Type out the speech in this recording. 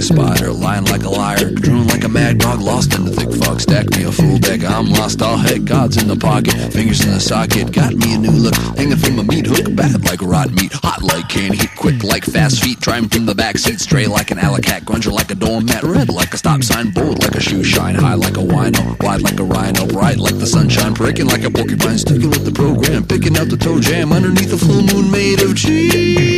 spider, lying like a liar, drooling like a mad dog, lost in the thick fog. Stack me a full deck, I'm lost, all heck, God's in the pocket, fingers in the socket, got me a new look, hanging from a meat hook, bad like rotten meat, hot like candy heat, quick like fast feet, driving from the backseat, stray like an alley cat, grunger like a doormat, red like a stop sign, bold like a shoe shine, high like a wino, wide like a rhino, bright like the sunshine, breaking like a porcupine, sticking with the program, picking out the toe jam underneath the full moon made of cheese.